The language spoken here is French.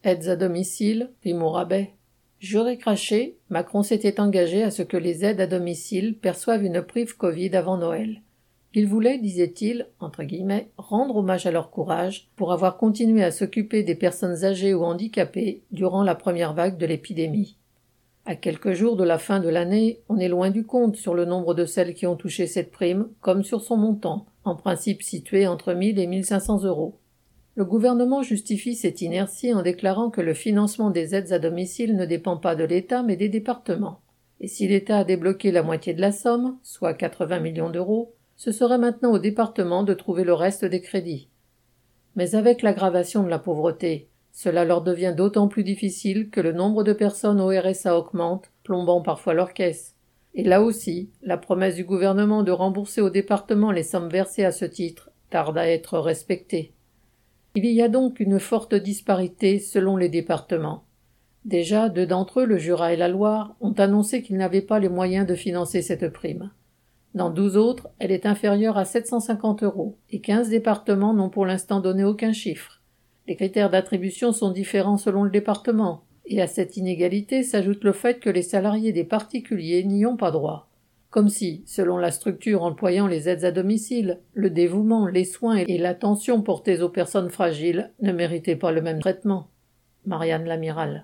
Aides à domicile, prime au rabais. Juré craché, Macron s'était engagé à ce que les aides à domicile perçoivent une prime Covid avant Noël. Il voulait, disait-il, entre guillemets, rendre hommage à leur courage pour avoir continué à s'occuper des personnes âgées ou handicapées durant la première vague de l'épidémie. À quelques jours de la fin de l'année, on est loin du compte sur le nombre de celles qui ont touché cette prime, comme sur son montant, en principe situé entre 1 000 et 1 500 euros. Le gouvernement justifie cette inertie en déclarant que le financement des aides à domicile ne dépend pas de l'État mais des départements. Et si l'État a débloqué la moitié de la somme, soit 80 millions d'euros, ce serait maintenant aux départements de trouver le reste des crédits. Mais avec l'aggravation de la pauvreté, cela leur devient d'autant plus difficile que le nombre de personnes au RSA augmente, plombant parfois leurs caisses. Et là aussi, la promesse du gouvernement de rembourser aux départements les sommes versées à ce titre tarde à être respectée. Il y a donc une forte disparité selon les départements. Déjà, 2 d'entre eux, le Jura et la Loire, ont annoncé qu'ils n'avaient pas les moyens de financer cette prime. Dans 12 autres, elle est inférieure à 750 euros, et 15 départements n'ont pour l'instant donné aucun chiffre. Les critères d'attribution sont différents selon le département, et à cette inégalité s'ajoute le fait que les salariés des particuliers n'y ont pas droit. Comme si, selon la structure employant les aides à domicile, le dévouement, les soins et l'attention portés aux personnes fragiles ne méritaient pas le même traitement. Marianne Lamiral.